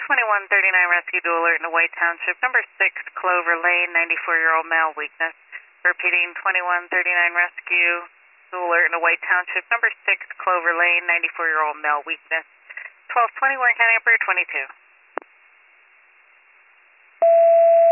Rescue Dual Alert in White Township, number 6, Clover Lane, 94-year-old male, weakness. Repeating, 2139 Rescue Dual Alert in White Township, number 6, Clover Lane, 94-year-old male, weakness. 1220, Warren County, Upper 22.